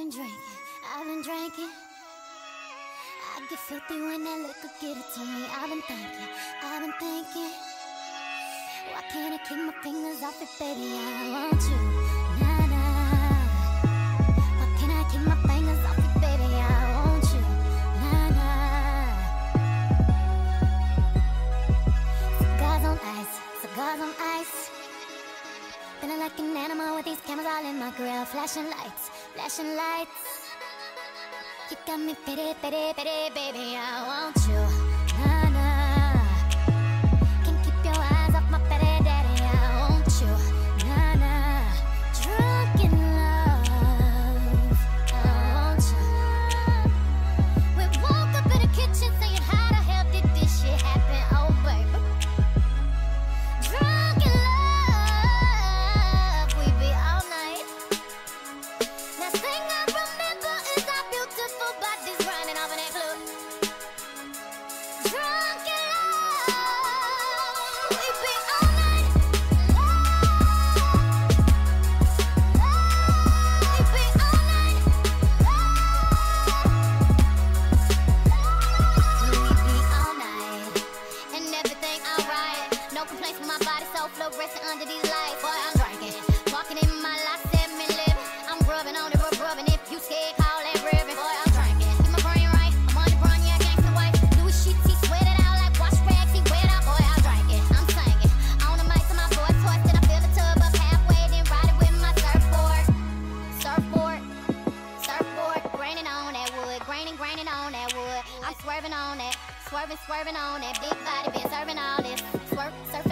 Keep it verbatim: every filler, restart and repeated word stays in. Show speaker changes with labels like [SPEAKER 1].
[SPEAKER 1] been drinking, I've been drinking. I get filthy when that liquor get it to me. I've been thinking, I've been thinking. Why can't I keep my fingers off it, baby? I want you, nah, nah. Why can't I keep my fingers off it, baby? I want you, nah, nah. Cigars on ice, cigars on ice. Feeling like an animal with these cameras all in my grill. Flashing lights, flashing lights. You got me pity, pity, pity, baby, I want you, nah, nah. Can't keep your eyes off my pity, daddy, I want you, nah, nah. Drunk in love, I want you. We woke up in the kitchen saying, how the hell did this shit happen, oh baby. Drunk in love, we be all night. Last thing I remember is our beautiful bodies running off in that club. Drunk in love, we be all night. We be all night. We be all night, and everything alright. No complaints with my body, so fluorescent under these lights. Boy, I'm drinking, walking in my life, seven living. I'm rubbing on it, rub rubbing. If you scared, call that ribbon. Boy, I'm drinking, get my brain right. I'm on the run, yeah, gangsta white. Do his shit, he sweat it out like wash rags. He wet out, boy, I'm drinking. I'm singing on the mic to my voice twisted. I fill the tub up halfway, then ride it with my surfboard, surfboard, surfboard. Graining on that wood, graining, graining on that wood. I'm swerving on that, swerving, swerving on that big body, been serving all this. Swerve, surf.